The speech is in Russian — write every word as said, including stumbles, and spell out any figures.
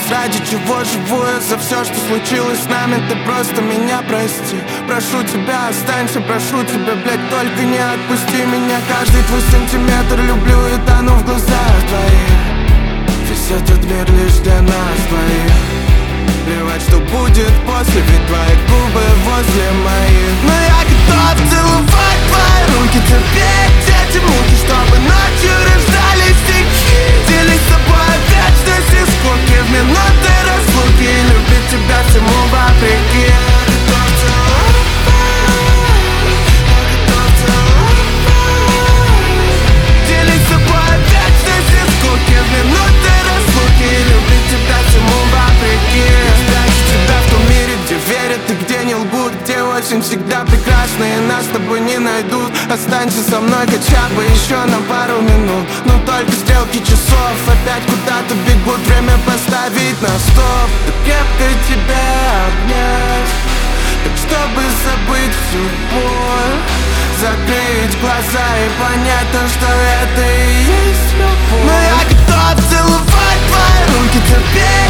ради чего живу я, за все, что случилось с нами. Ты просто меня прости. Прошу тебя, останься, прошу тебя, блядь, только не отпусти меня. Каждый твой сантиметр люблю и тону в глазах твоих. Весь этот мир лишь для нас двоих. Плевать, что будет после, ведь твои губы возле моих. Но я готов целовать твои руки, терпеть эти муки, чтобы ночью рождались стихи. Делить с собой вечность и скуки в минуты разлуки, и любить тебя всему вопреки. Делить с собой вечность и скуки в минуты разлуки, и любить тебя всему вопреки. Верят и где не лгут, где очень всегда прекрасные нас с тобой не найдут. Останься со мной хотя бы еще на пару минут. Но только стрелки часов опять куда-то бегут. Время поставить на стоп, да крепко тебя обнять, так чтобы забыть всю боль, закрыть глаза и понять то, что это и есть любовь. Но я готов целовать твои руки, терпеть